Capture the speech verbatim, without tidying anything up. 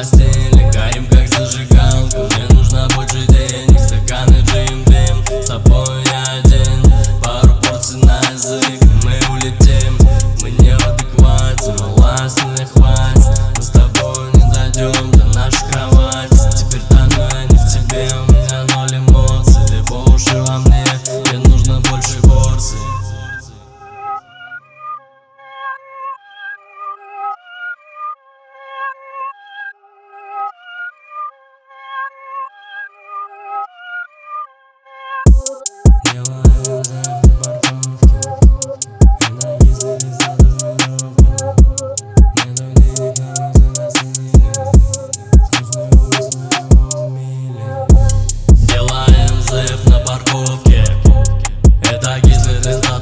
постели, горим как зажигалка. Мне нужно больше денег, стаканы джим бим. С тобой я один, пару порций на язык, мы улетим. Мы не в адеквате, но ласты не хватит. Мы с тобой не дойдем до нашей кровати. Теперь тону я не в тебе, у меня ноль эмоций. Ты по уши во мне, мне нужно больше порций. Делаем зэв на парковке. Это кислый тест.